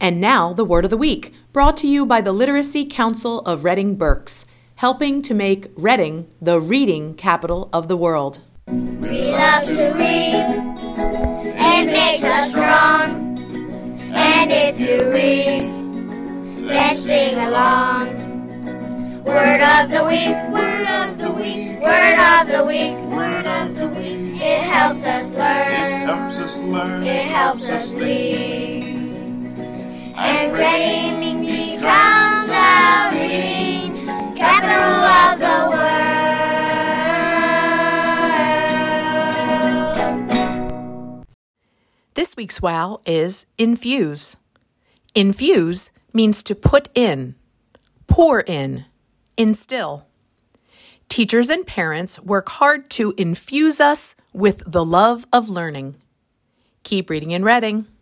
And now, the Word of the Week, brought to you by the Literacy Council of Reading Berks, helping to make Reading the reading capital of the world. We love to read. It makes us strong. And if you read, let's sing along. Word of the week, word of the week, word of the week, word of the week. It helps us learn. It helps us learn. It helps us lead. And reading becomes the reading capital of the world. This week's wow is infuse. Infuse means to put in, pour in, instill. Teachers and parents work hard to infuse us with the love of learning. Keep reading and reading.